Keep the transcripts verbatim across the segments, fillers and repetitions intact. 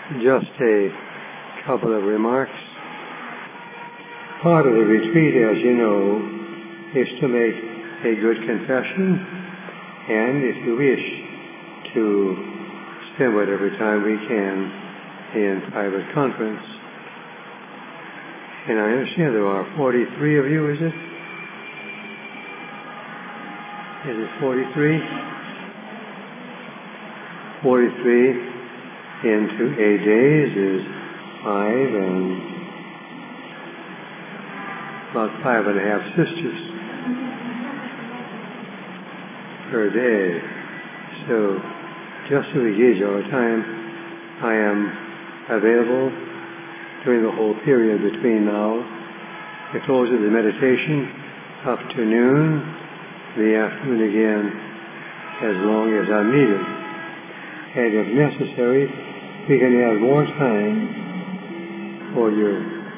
Just a couple of remarks. Part of the retreat, as you know, is to make a good confession, and if you wish, to spend whatever time we can in private conference. And I understand there are forty-three of you, is it? Is it forty-three? forty-three into eight days is five, and about five and a half sisters per day. So, just to engage our time, I am available during the whole period between now, the close of the meditation, up to noon, the afternoon again, as long as I'm needed. And if necessary, we can add more time for your,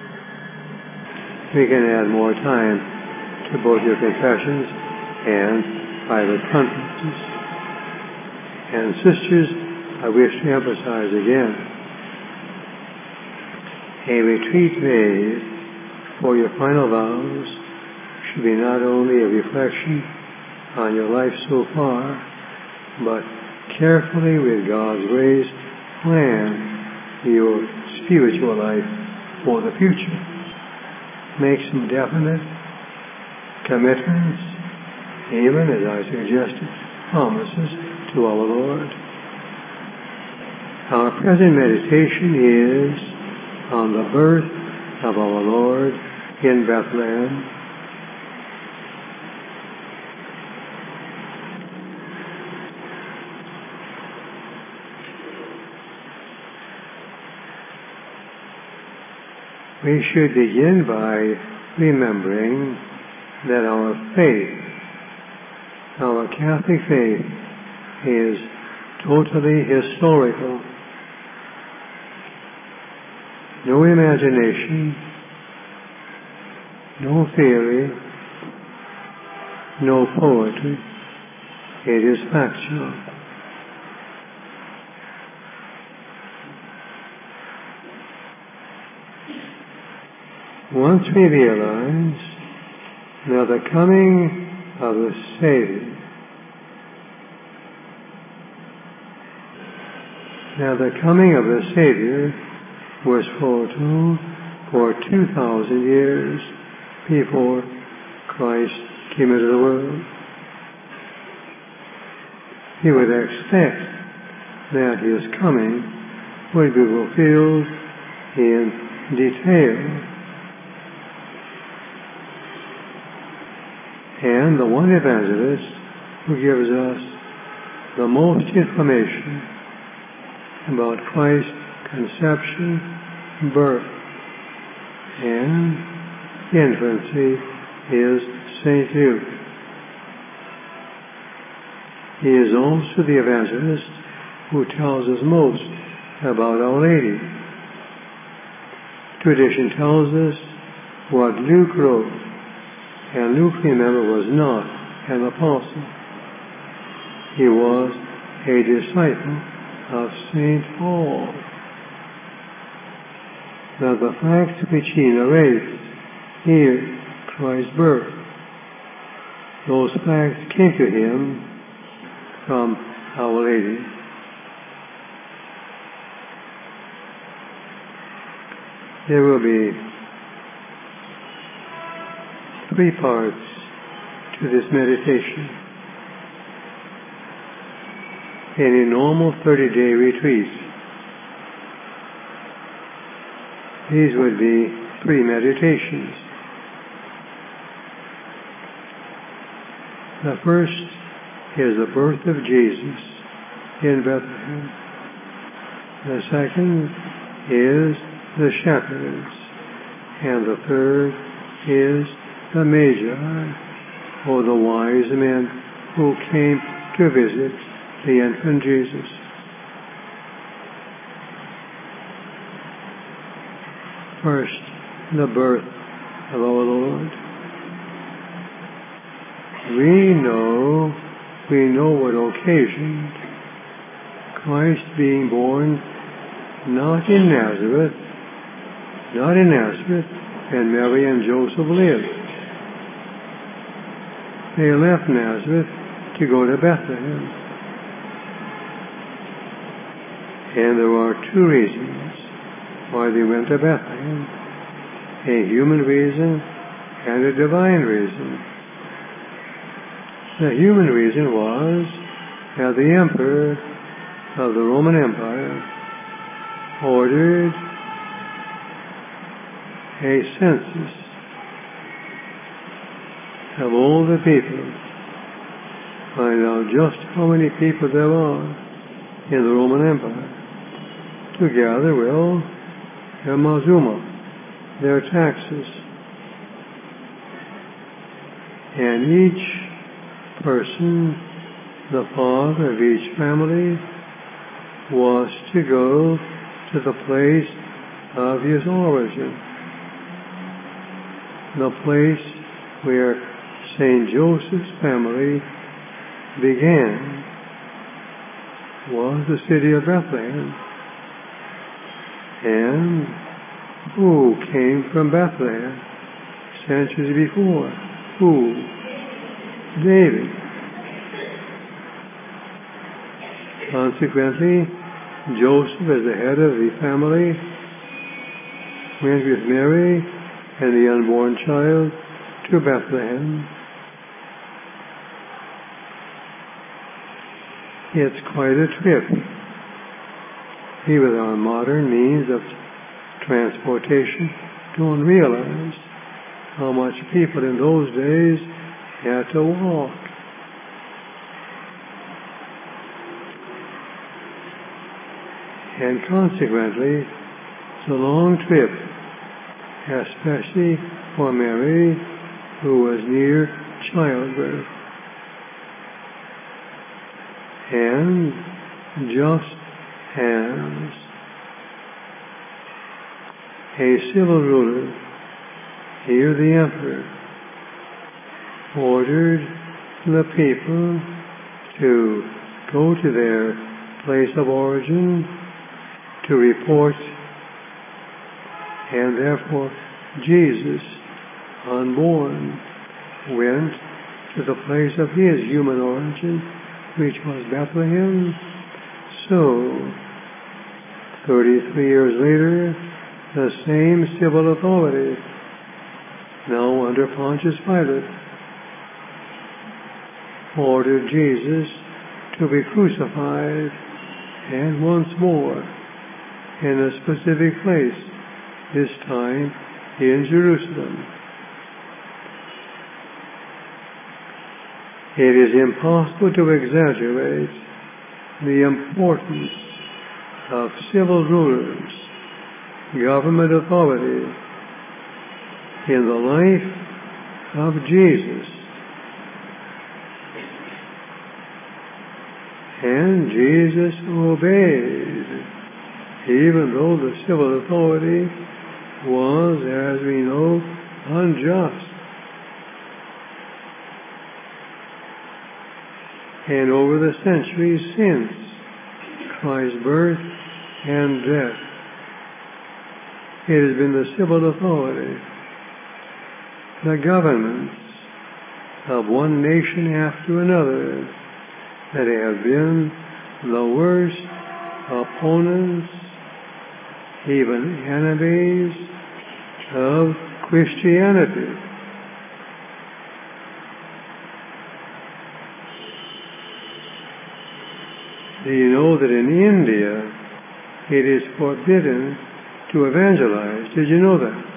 we can add more time to both your confessions and private conferences. And sisters, I wish to emphasize again, a retreat made for your final vows should be not only a reflection on your life so far, but carefully, with God's grace, plan your spiritual life for the future. Make some definite commitments, even, as I suggested, promises to our Lord. Our present meditation is on the birth of our Lord in Bethlehem. We should begin by remembering that our faith, our Catholic faith, is totally historical. No imagination, no theory, no poetry. It is factual. Once we realize that the coming of the Savior, that the coming of the Savior was foretold for two thousand years before Christ came into the world, we would expect that His coming would be fulfilled in detail. And the one evangelist who gives us the most information about Christ's conception, birth, and infancy is Saint Luke. He is also the evangelist who tells us most about Our Lady. Tradition tells us what Luke wrote. And Luke, remember, was not an apostle. He was a disciple of Saint Paul. Now the facts which he narrates here, Christ's birth, those facts came to him from Our Lady. There will be three parts to this meditation. In a normal thirty-day retreat, these would be three meditations. The first is the birth of Jesus in Bethlehem. The second is the shepherds. And the third is the Magi, or the wise men who came to visit the infant Jesus. First, the birth of our Lord. We know, we know what occasioned Christ being born not in Nazareth, not in Nazareth, and Mary and Joseph lived. They left Nazareth to go to Bethlehem. And there are two reasons why they went to Bethlehem: a human reason and a divine reason. The human reason was that the emperor of the Roman Empire ordered a census of all the people, find out just how many people there are in the Roman Empire, to gather, well, their mazuma, their taxes. And each person, the father of each family, was to go to the place of his origin, the place where Saint Joseph's family began was the city of Bethlehem. And who came from Bethlehem centuries before? Who? David. Consequently, Joseph, as the head of the family, went with Mary and the unborn child to Bethlehem. It's quite a trip. Here with our modern means of transportation, don't realize how much people in those days had to walk. And consequently, it's a long trip, especially for Mary, who was near childbirth. And just as a civil ruler, here the emperor, ordered the people to go to their place of origin to report, and therefore Jesus, unborn, went to the place of his human origin, which was Bethlehem. So, thirty-three years later, the same civil authority, now under Pontius Pilate, ordered Jesus to be crucified, and once more in a specific place, this time in Jerusalem. It is impossible to exaggerate the importance of civil rulers, government authority, in the life of Jesus. And Jesus obeyed, even though the civil authority was, as we know, unjust. And over the centuries since Christ's birth and death, it has been the civil authority, the governments of one nation after another, that have been the worst opponents, even enemies of Christianity. Do you know that in India it is forbidden to evangelize? Did you know that?